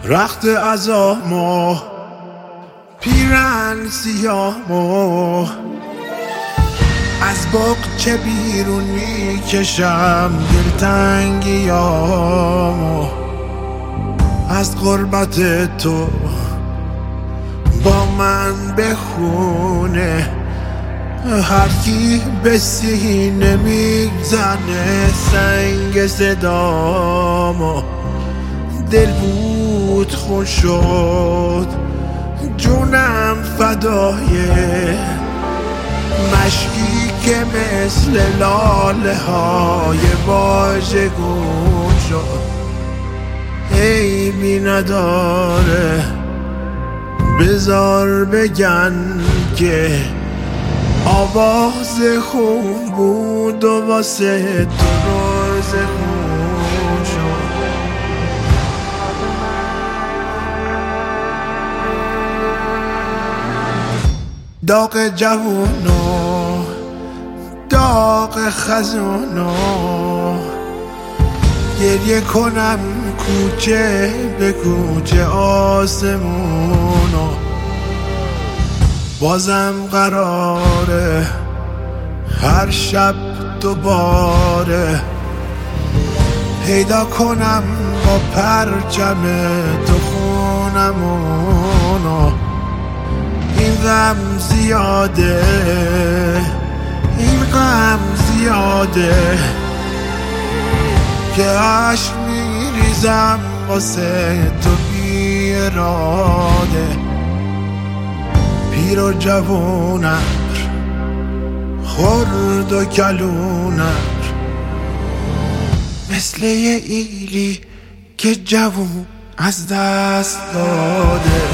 رخت عزامو پیرن سیامو از باغچه بیرون میکشم دلتنگیامو از غربت تو با من بخونه هر کی به سینه میزنه سنگ صدامو دل بود خون شد جونم فدای مشکی که مثل لاله های واژگون شد عیبی نداره بذار بگن که آواز خون بود و واسه تو روز خون شد داغ جوونو داغ خزونو گریه کنم کوچه به کوچه آسمونو بازم قراره هر شب دوباره پیدا کنم با پرچم تو خونمونو این غم زیاده این غم زیاده که عشق میریزم واسه تو بی اراده پیر و جوونم خرد و کلونم مثل یه ایلی که جوون از دست داده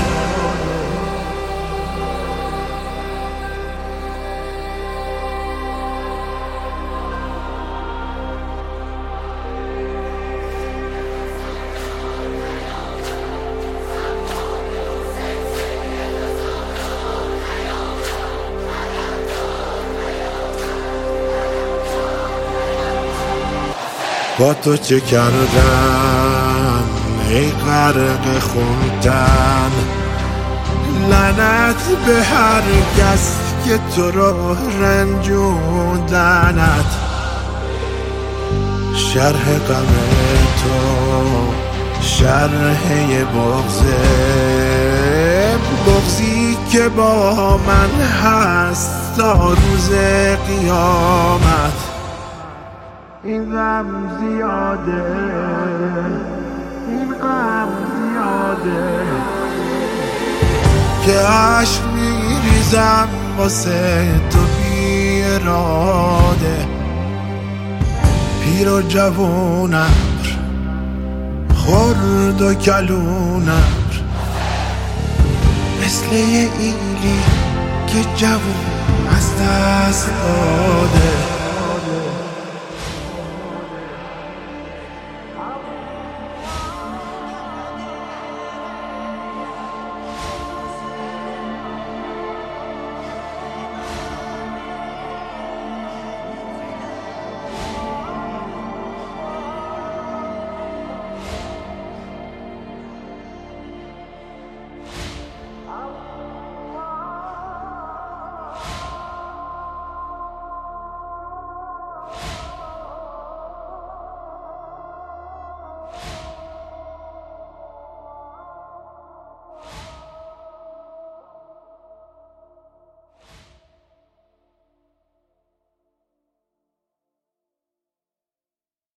با تو چه کردم ای غرق خونتن لعنت به هر کس که تو رو رنجوندنت شرح غم تو شرح بغضی که با من هست تا روز قیامت این غم زیاده این غم زیاده که عشق میریزم واسه تو بی اراده پیر و جوونم خرد و کلونم مثل یه ایلی که جوون از دست داده